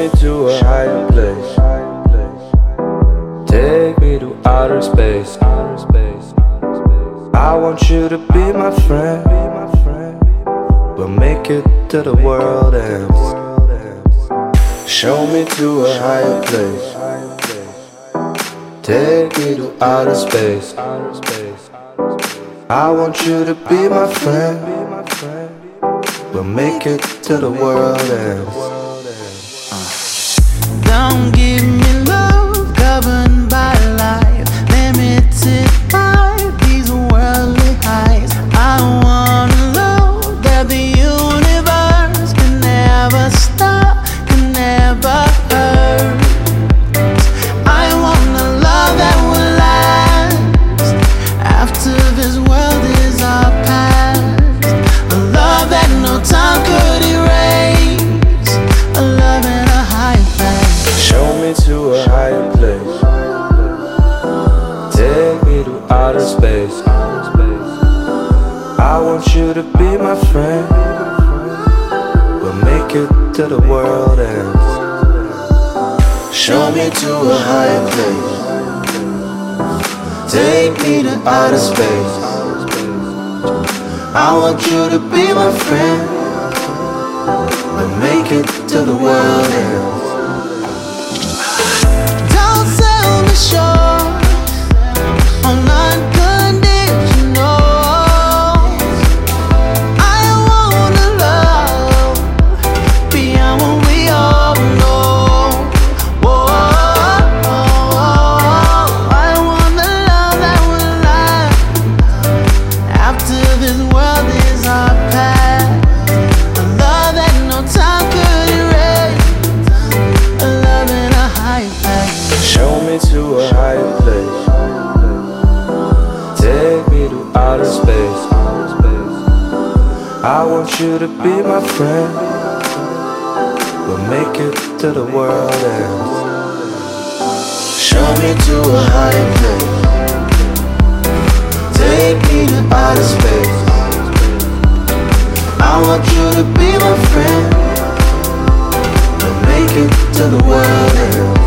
me to a higher place. Take me to outer space. I want you to be my friend. We'll make it till the world ends. Show me to a higher place. Take me to outer space. I want you to be my friend. We'll make it till the world ends. Don't give me love governed by life, limited by these worldly highs. I want a love that the universe can never stop, can never hurt. I want a love that will last after this world is our past. A love that no time could erase. A love in a high place. Show me to a higher place. Take me to outer space. I want you to be my friend. We'll make it till the world ends. Show me to a higher place. Take me to outer space. I want you to be my friend. We'll make it till the world ends. Don't sell me short on unconditional. I wanna love beyond what we all know. Whoa, I want the love that will last after this world is our past. A love that no time could erase. A love in a high place. Show me to a higher place. Take me to outer space. I want you to be my friend. We'll make it till the world ends. Show me to a higher place. Take me to outer space. I want you to be my friend. We'll make it till the world ends.